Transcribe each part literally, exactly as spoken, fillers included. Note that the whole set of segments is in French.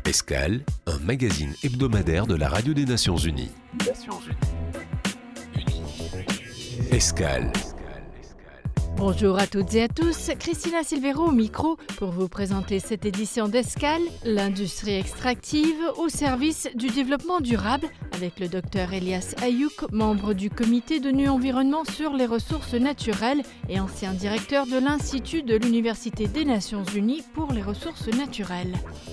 Escale, un magazine hebdomadaire de la Radio des Nations Unies. Nations Unies. Escale. Bonjour à toutes et à tous, Christina Silvero au micro pour vous présenter cette édition d'Escale, l'industrie extractive au service du développement durable, avec le docteur Elias Ayouk, membre du comité de Nu Environnement sur les ressources naturelles et ancien directeur de l'Institut de l'Université des Nations Unies pour les ressources naturelles.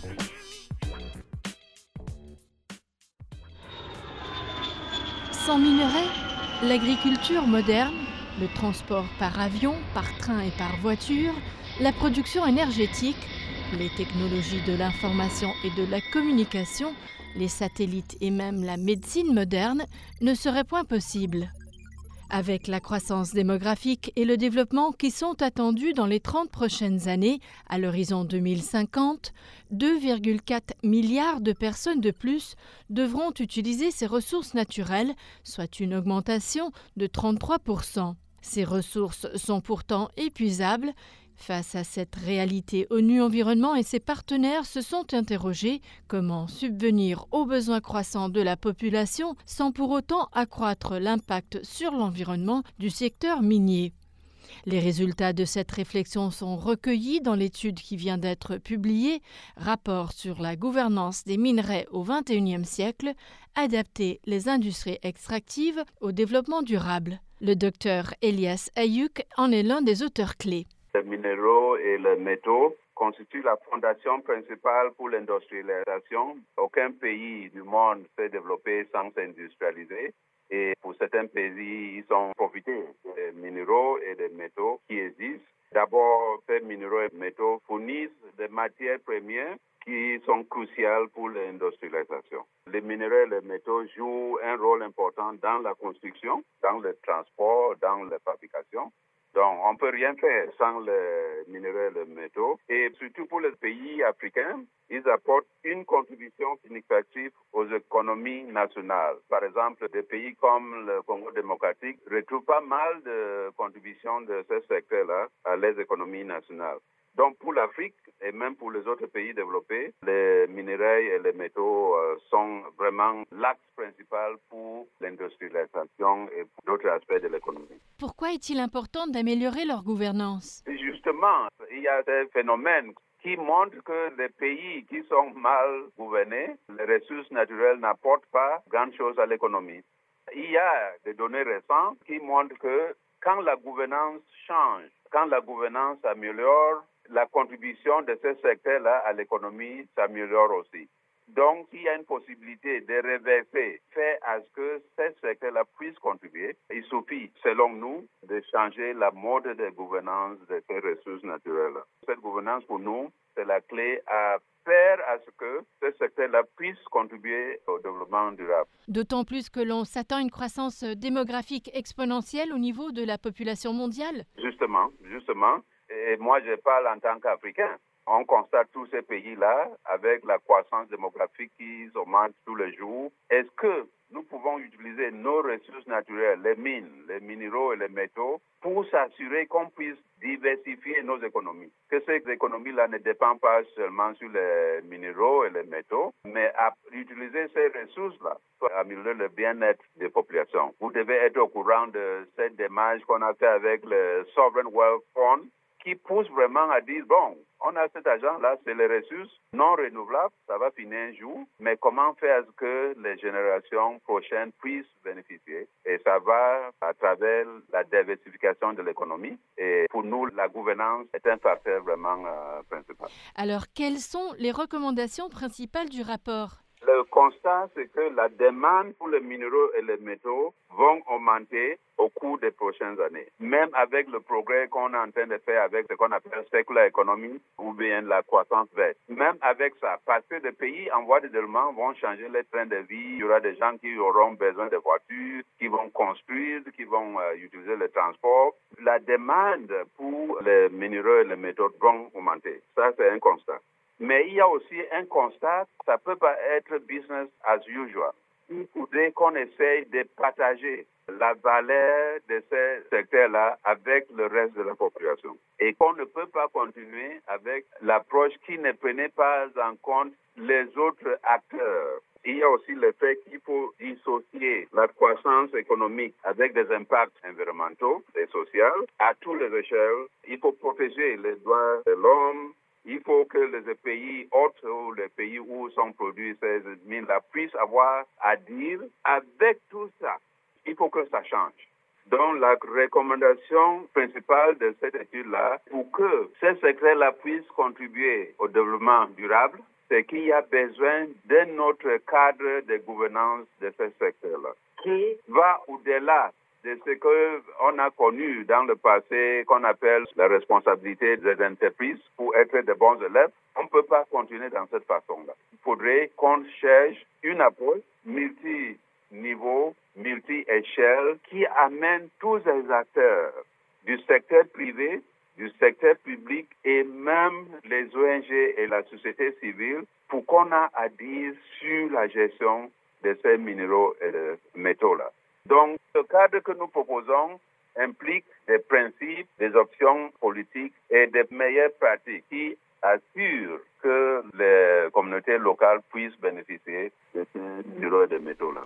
Sans minerais, l'agriculture moderne, le transport par avion, par train et par voiture, la production énergétique, les technologies de l'information et de la communication, les satellites et même la médecine moderne ne seraient point possibles. Avec la croissance démographique et le développement qui sont attendus dans les trente prochaines années, à l'horizon deux mille cinquante, deux virgule quatre milliards de personnes de plus devront utiliser ces ressources naturelles, soit une augmentation de trente-trois pour cent. Ces ressources sont pourtant épuisables. Face à cette réalité, ONU Environnement et ses partenaires se sont interrogés comment subvenir aux besoins croissants de la population sans pour autant accroître l'impact sur l'environnement du secteur minier. Les résultats de cette réflexion sont recueillis dans l'étude qui vient d'être publiée, Rapport sur la gouvernance des minerais au vingt et unième siècle, adapter les industries extractives au développement durable. Le docteur Elias Ayouk en est l'un des auteurs clés. Les minéraux et les métaux constituent la fondation principale pour l'industrialisation. Aucun pays du monde s'est développé sans s'industrialiser. Et pour certains pays, ils ont profité des minéraux et des métaux qui existent. D'abord, ces minéraux et métaux fournissent des matières premières qui sont cruciales pour l'industrialisation. Les minéraux et les métaux jouent un rôle important dans la construction, dans le transport, dans la fabrication. Donc, on ne peut rien faire sans les minéraux et les métaux. Et surtout pour les pays africains, ils apportent une contribution significative aux économies nationales. Par exemple, des pays comme le Congo démocratique retrouvent pas mal de contributions de ce secteur-là à les économies nationales. Donc, pour l'Afrique et même pour les autres pays développés, les minéraux et les métaux euh, sont vraiment l'axe principal pour l'industrialisation et pour d'autres aspects de l'économie. Pourquoi est-il important d'améliorer leur gouvernance ? Justement, il y a des phénomènes qui montrent que les pays qui sont mal gouvernés, les ressources naturelles n'apportent pas grand-chose à l'économie. Il y a des données récentes qui montrent que quand la gouvernance change, quand la gouvernance s'améliore, la contribution de ce secteur-là à l'économie s'améliore aussi. Donc, s'il y a une possibilité de reverser, faire à ce que ce secteur-là puisse contribuer, il suffit, selon nous, de changer la mode de gouvernance de ces ressources naturelles. Cette gouvernance, pour nous, c'est la clé à faire à ce que ce secteur-là puisse contribuer au développement durable. D'autant plus que l'on s'attend à une croissance démographique exponentielle au niveau de la population mondiale. Justement, justement. Et moi, je parle en tant qu'Africain. On constate tous ces pays-là avec la croissance démographique qui augmente tous les jours. Est-ce que nous pouvons utiliser nos ressources naturelles, les mines, les minéraux et les métaux, pour s'assurer qu'on puisse diversifier nos économies? Que ces économies-là ne dépendent pas seulement sur les minéraux et les métaux, mais à utiliser ces ressources-là pour améliorer le bien-être des populations. Vous devez être au courant de cette démarche qu'on a fait avec le Sovereign Wealth Fund, qui pousse vraiment à dire, bon, on a cet argent-là, c'est les ressources non renouvelables, ça va finir un jour, mais comment faire que les générations prochaines puissent bénéficier? Et ça va à travers la diversification de l'économie. Et pour nous, la gouvernance est un facteur vraiment euh, principal. Alors, quelles sont les recommandations principales du rapport ? Le constat, c'est que la demande pour les minéraux et les métaux vont augmenter au cours des prochaines années. Même avec le progrès qu'on est en train de faire avec ce qu'on appelle circular economy ou bien la croissance verte. Même avec ça, parce que les pays en voie de développement vont changer les trains de vie. Il y aura des gens qui auront besoin de voitures, qui vont construire, qui vont euh, utiliser le transport. La demande pour les minéraux et les métaux vont augmenter. Ça, c'est un constat. Mais il y a aussi un constat, ça ne peut pas être business as usual. Il faudrait qu'on essaye de partager la valeur de ces secteurs-là avec le reste de la population. Et qu'on ne peut pas continuer avec l'approche qui ne prenait pas en compte les autres acteurs. Il y a aussi le fait qu'il faut dissocier la croissance économique avec des impacts environnementaux et sociaux à tous les échelles. Il faut protéger les droits de l'homme. Il faut que les pays autres ou les pays où sont produits ces mines-là puissent avoir à dire avec tout ça. Il faut que ça change. Donc, la recommandation principale de cette étude-là, pour que ces secteurs-là puissent contribuer au développement durable, c'est qu'il y a besoin d'un autre cadre de gouvernance de ce secteur-là, qui va au-delà de ce qu'on a connu dans le passé, qu'on appelle la responsabilité des entreprises pour être de bons élèves. On ne peut pas continuer dans cette façon-là. Il faudrait qu'on cherche une approche multi-niveau, multi-échelle, qui amène tous les acteurs du secteur privé, du secteur public et même les O N G et la société civile pour qu'on a à dire sur la gestion de ces minéraux et de métaux-là. Donc, le cadre que nous proposons implique des principes, des options politiques et des meilleures pratiques qui assurent que les communautés locales puissent bénéficier de ces minéraux et de métaux-là.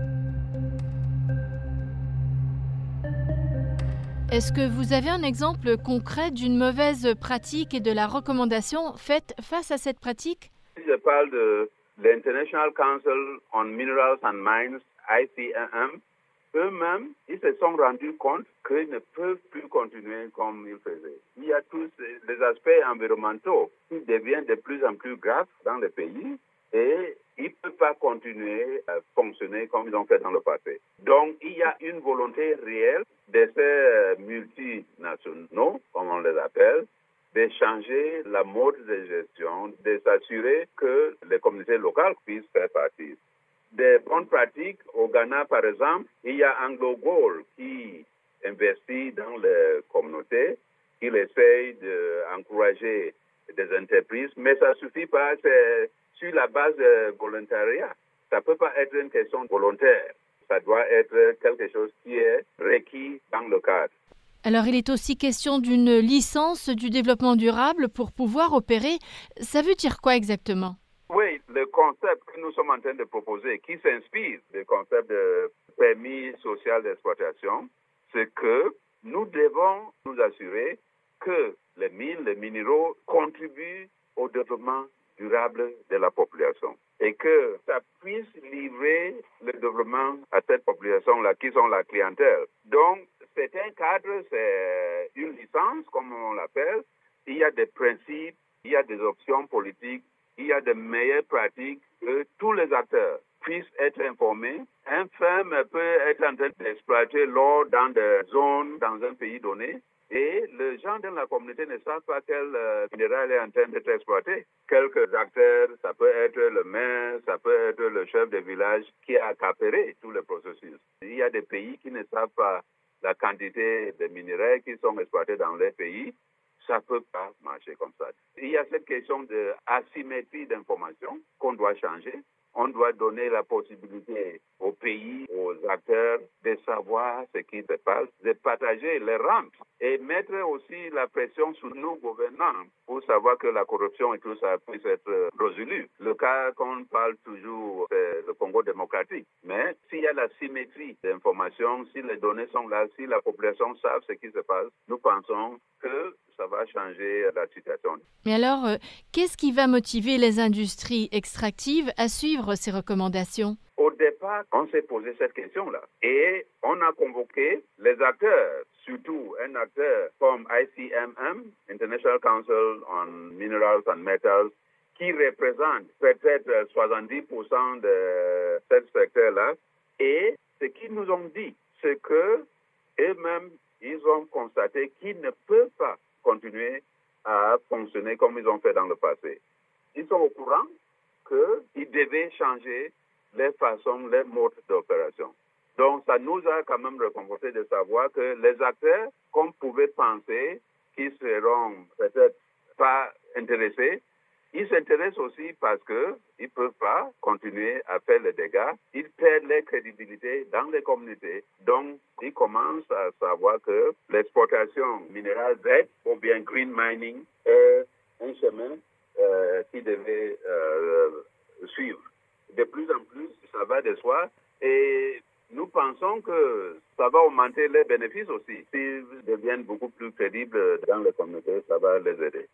Est-ce que vous avez un exemple concret d'une mauvaise pratique et de la recommandation faite face à cette pratique? Je parle de l'International Council on Minerals and Mines, I C M M. Eux-mêmes, ils se sont rendus compte qu'ils ne peuvent plus continuer comme ils faisaient. Il y a tous les aspects environnementaux qui deviennent de plus en plus graves dans le pays et ils ne peuvent pas continuer à fonctionner comme ils ont fait dans le passé. Donc, il y a une volonté réelle de ces multinationaux, comme on les appelle, de changer la mode de gestion, de s'assurer que les communautés locales puissent faire partie. Des bonnes pratiques, au Ghana par exemple, il y a AngloGold qui investit dans les communautés, qui essaye d'encourager des entreprises, mais ça ne suffit pas, c'est sur la base de volontariat. Ça ne peut pas être une question volontaire, ça doit être quelque chose qui est requis dans le cadre. Alors, il est aussi question d'une licence du développement durable pour pouvoir opérer. Ça veut dire quoi exactement? Oui, le concept que nous sommes en train de proposer, qui s'inspire du concept de permis social d'exploitation, c'est que nous devons nous assurer que les mines, les minéraux contribuent au développement durable de la population et que ça puisse livrer le développement à cette population-là qui sont la clientèle. Donc, c'est un cadre, c'est une licence, comme on l'appelle. Il y a des principes, il y a des options politiques, il y a de meilleures pratiques que tous les acteurs puissent être informés. Un firme peut être en train d'exploiter l'or dans des zones, dans un pays donné, et les gens dans la communauté ne savent pas quel euh, minéral est en train d'être exploité. Quelques acteurs, ça peut être le maire, ça peut être le chef de village qui a accaparé tout le processus. Il y a des pays qui ne savent pas la quantité de minéraux qui sont exploités dans les pays. Ça ne peut pas marcher comme ça. Il y a cette question d'asymétrie d'information qu'on doit changer. On doit donner la possibilité aux pays, aux acteurs de savoir ce qui se passe, de partager les rentes et mettre aussi la pression sur nos gouvernants pour savoir que la corruption et tout ça puisse être résolu. Le cas qu'on parle toujours, c'est le Congo démocratique. Mais s'il y a la symétrie d'information, si les données sont là, si la population savent ce qui se passe, nous pensons que ça va changer la situation. Mais alors, euh, qu'est-ce qui va motiver les industries extractives à suivre ces recommandations? Au départ, on s'est posé cette question-là et on a convoqué les acteurs, surtout un acteur comme I C M M, International Council on Minerals and Metals, qui représente peut-être soixante-dix pour cent de ce secteur-là. Et ce qu'ils nous ont dit, c'est que eux-mêmes, ils ont constaté qu'ils ne peuvent pas continuer à fonctionner comme ils ont fait dans le passé. Ils sont au courant qu'ils devaient changer les façons, les modes d'opération. Donc, ça nous a quand même réconforté de savoir que les acteurs, qu'on pouvait penser, qui seront peut-être pas intéressés, Ils s'intéressent aussi parce qu'ils ne peuvent pas continuer à faire les dégâts. Ils perdent leur crédibilité dans les communautés. Donc, ils commencent à savoir que l'exploitation minérale verte ou bien green mining est un chemin euh, qu'ils devaient euh, suivre. De plus en plus, ça va de soi et nous pensons que ça va augmenter les bénéfices aussi. S'ils deviennent beaucoup plus crédibles dans les communautés, ça va les aider.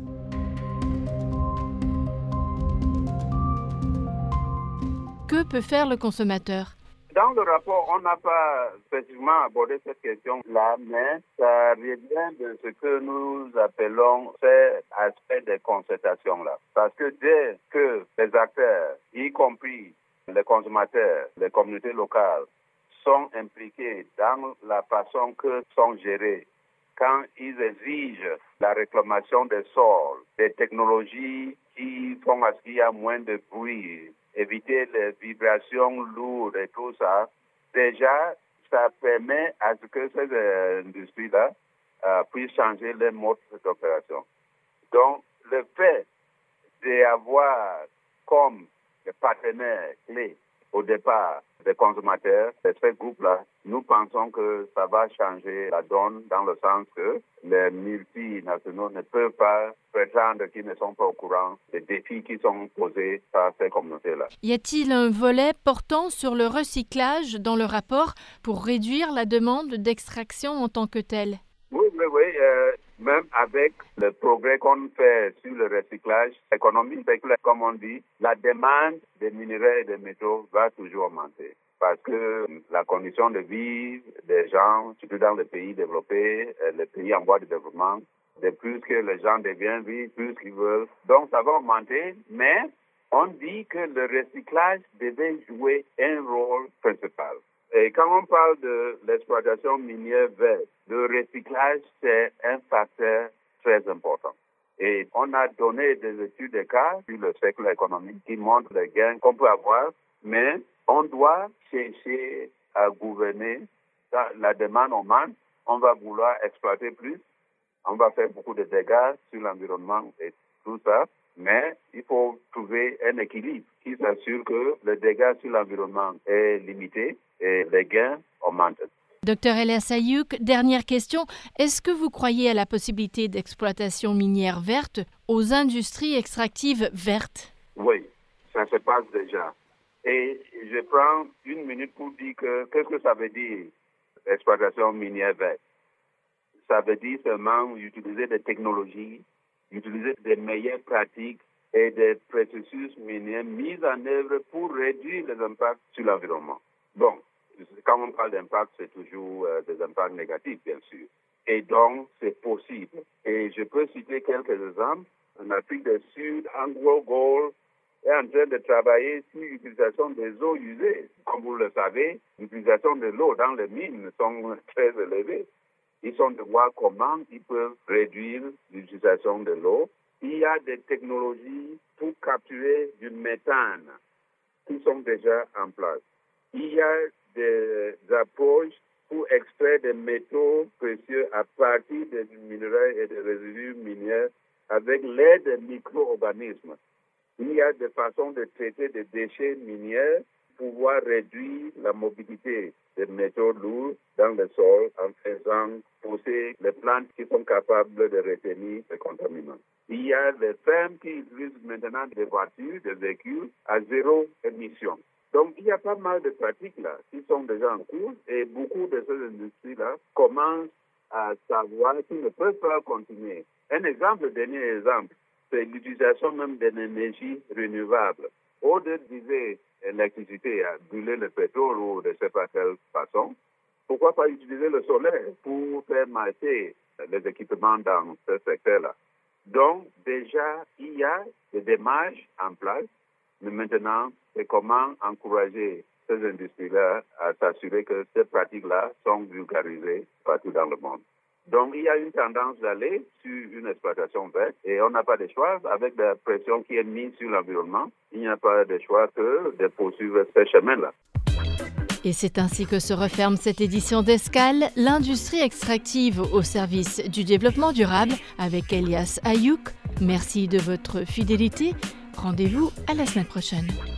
Que peut faire le consommateur ? Dans le rapport, on n'a pas spécifiquement abordé cette question-là, mais ça revient de ce que nous appelons cet aspect de concertation-là. Parce que dès que les acteurs, y compris les consommateurs, les communautés locales, sont impliqués dans la façon que sont gérés, quand ils exigent la réclamation des sols, des technologies qui font à ce qu'il y a moins de bruit, éviter les vibrations lourdes et tout ça, déjà, ça permet à ce que ces euh, industries-là euh, puissent changer leur mode d'opération. Donc, le fait d'avoir comme partenaires clés au départ des consommateurs, de ce groupe-là, nous pensons que ça va changer la donne dans le sens que les multinationaux ne peuvent pas prétendre qu'ils ne sont pas au courant des défis qui sont posés par ces communautés-là. Y a-t-il un volet portant sur le recyclage dans le rapport pour réduire la demande d'extraction en tant que telle? Oui, oui, oui. Euh, même avec le progrès qu'on fait sur le recyclage économique, comme on dit, la demande des minerais et des métaux va toujours augmenter. Parce que la condition de vie des gens, surtout dans les pays développés, les pays en voie de développement, de plus que les gens deviennent riches, plus qu'ils veulent. Donc ça va augmenter, mais on dit que le recyclage devait jouer un rôle principal. Et quand on parle de l'exploitation minière verte, le recyclage, c'est un facteur très important. Et on a donné des études de cas sur le cycle économique qui montrent les gains qu'on peut avoir, mais on doit chercher à gouverner la demande augmente. On va vouloir exploiter plus, on va faire beaucoup de dégâts sur l'environnement et tout ça, mais il faut trouver un équilibre qui s'assure que le dégât sur l'environnement est limité et les gains augmentent. Docteur Elias Ayuk, dernière question. Est-ce que vous croyez à la possibilité d'exploitation minière verte aux industries extractives vertes? Oui, ça se passe déjà. Et je prends une minute pour dire que qu'est-ce que ça veut dire, exploitation minière verte? Ça veut dire seulement utiliser des technologies, utiliser des meilleures pratiques et des processus miniers mis en œuvre pour réduire les impacts sur l'environnement. Bon, quand on parle d'impact, c'est toujours euh, des impacts négatifs, bien sûr. Et donc, c'est possible. Et je peux citer quelques exemples. En Afrique du Sud, Anglo Gold est en train de travailler sur l'utilisation des eaux usées. Comme vous le savez, l'utilisation de l'eau dans les mines sont très élevées. Ils sont de voir comment ils peuvent réduire l'utilisation de l'eau. Il y a des technologies pour capturer du méthane qui sont déjà en place. Il y a des approches pour extraire des métaux précieux à partir des minerais et des résidus miniers avec l'aide des micro-organismes. Il y a des façons de traiter des déchets miniers pour pouvoir réduire la mobilité des métaux lourds dans le sol en faisant pousser les plantes qui sont capables de retenir les contaminants. Il y a des fermes qui utilisent maintenant des voitures, des véhicules à zéro émission. Donc, il y a pas mal de pratiques là qui sont déjà en cours et beaucoup de ces industries-là commencent à savoir qu'ils ne peuvent pas continuer. Un exemple, le dernier exemple, c'est l'utilisation même d'une énergie renouvelable. Au lieu d'utiliser l'électricité à brûler le pétrole ou de ne sais pas quelle façon, pourquoi pas utiliser le soleil pour faire marcher les équipements dans ce secteur-là. Donc, déjà, il y a des démarches en place. Mais maintenant, c'est comment encourager ces industries-là à s'assurer que ces pratiques-là sont vulgarisées partout dans le monde. Donc, il y a une tendance d'aller sur une exploitation verte et on n'a pas de choix. Avec la pression qui est mise sur l'environnement, il n'y a pas de choix que de poursuivre ce chemin-là. Et c'est ainsi que se referme cette édition d'Escale, l'industrie extractive au service du développement durable avec Elias Ayuk. Merci de votre fidélité. Rendez-vous à la semaine prochaine.